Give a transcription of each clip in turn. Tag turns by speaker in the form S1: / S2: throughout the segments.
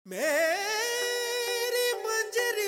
S1: मेरी मंजरी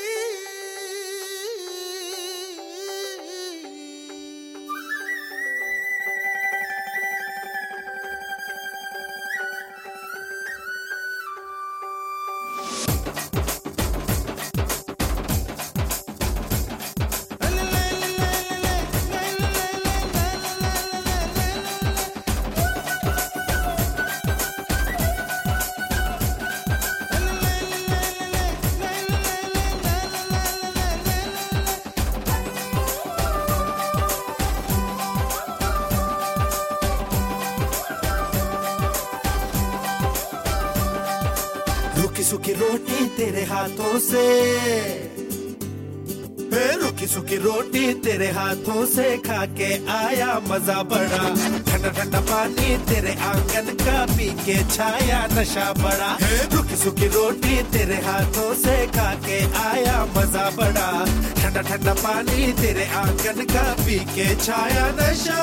S1: रुकी सुखी रोटी तेरे हाथों से, रुकी सुखी रोटी तेरे हाथों से खा के आया मजा बड़ा। ठंडा ठंडा पानी तेरे आंगन का पी के छाया नशा बड़ा। रुकी सुखी रोटी तेरे हाथों से खा के आया मजा बड़ा। ठंडा ठंडा पानी तेरे आंगन का पी के छाया नशा।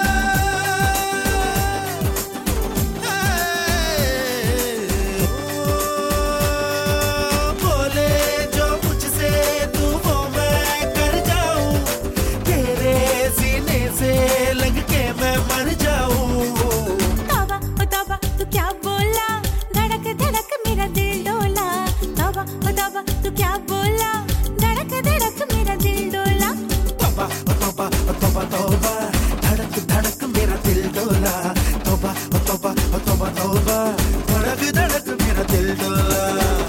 S2: तू क्या बोला, धड़क धड़क मेरा दिल डोला।
S1: तौबा तौबा तौबा तौबा, धड़क धड़क मेरा दिल डोला। तौबा तौबा तौबा तौबा, धड़क धड़क मेरा दिल डोला।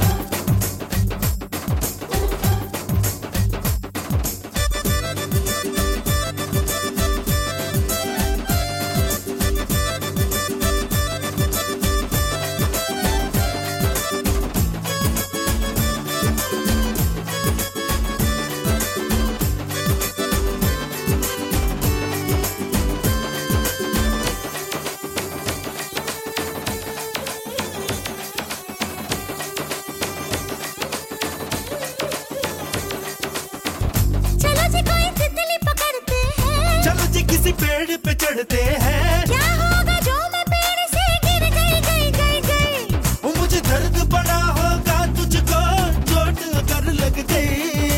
S1: चलो जी किसी पेड़ पे चढ़ते हैं।
S2: क्या होगा जो मैं पेड़ से गिर गई।
S1: मुझे दर्द बड़ा होगा तुझको चोट अगर लग गई।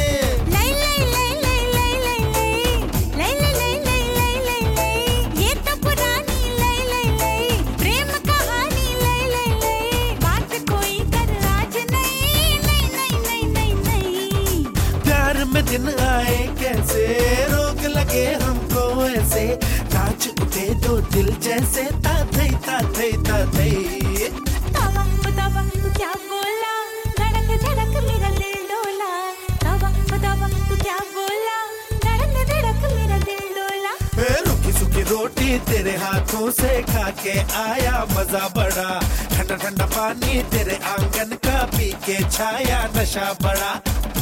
S2: ये तो पुरानी प्रेम कहानी। बात कोई कर आज नहीं।
S1: प्यार में दिन आए कैसे, रोग लगे हमको ऐसे। नाच उठे दो दिल जैसे ताथई ताथई ताथई।
S2: तौबा तौबा तू क्या बोला, धड़क धड़क मेरा दिल डोला। तौबा तौबा तू क्या बोला, धड़क धड़क मेरा दिल डोला।
S1: रुकी सुखी रोटी तेरे हाथों से खा के आया मजा बड़ा। ठंडा ठंडा पानी तेरे आंगन का पी के छाया नशा बड़ा।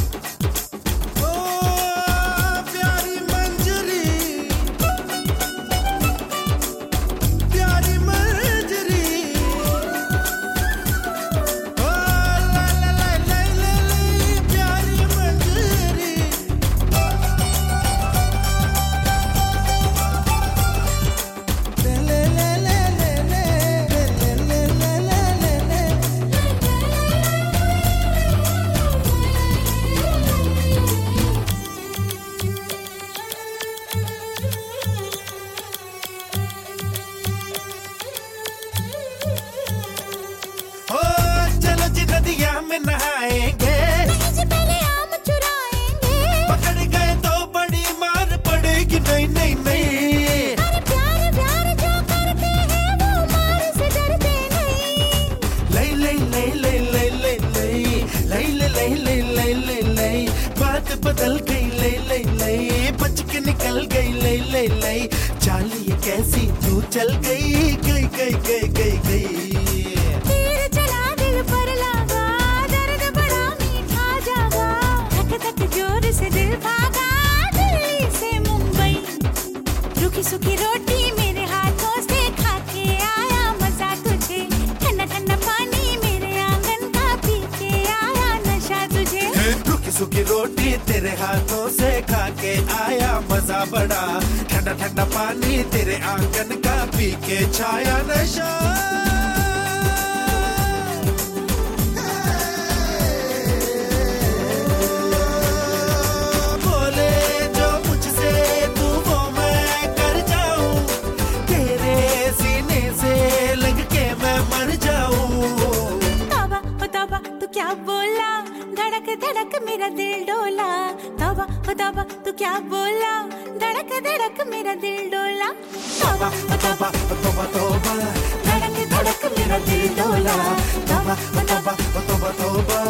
S1: नदिया में नहाएंगे,
S2: पहले आम चुराएंगे।
S1: पकड़ गए तो बड़ी मार पड़ेगी। नहीं नहीं नहीं,
S2: अरे प्यार प्यार जो करते हैं वो मार से डरते नहीं।
S1: लई लई लई लई लई लई लई लई लई लई लई लई लई, बात बदल गई। लई लई लई, बच के निकल गई। लई लई लई, चाल ये कैसी तू चल गई गई गई गई गई गई।
S2: तीर चला दिल पर लगा, दर्द बड़ा मीठा जागा। धक धक जोर से दिल भागा, दिल्ली से मुंबई। रुकी सुखी रोटी मेरे हाथों से खा के आया मजा तुझे। ठंडा ठंडा पानी मेरे आंगन का पी के आया नशा तुझे।
S1: रुकी सुखी रोटी तेरे हाथों से खा के आया मजा बड़ा। ठंडा ठंडा पानी तेरे आंगन का पी के छाया नशा।
S2: मेरा दिल डोला, तौबा ओ तौबा तू क्या बोला, धड़क धड़क मेरा दिल डोला, तौबा ओ तौबा ओ तौबा तौबा, धड़क धड़क मेरा दिल डोला, तौबा ओ तौबा ओ तौबा तौबा।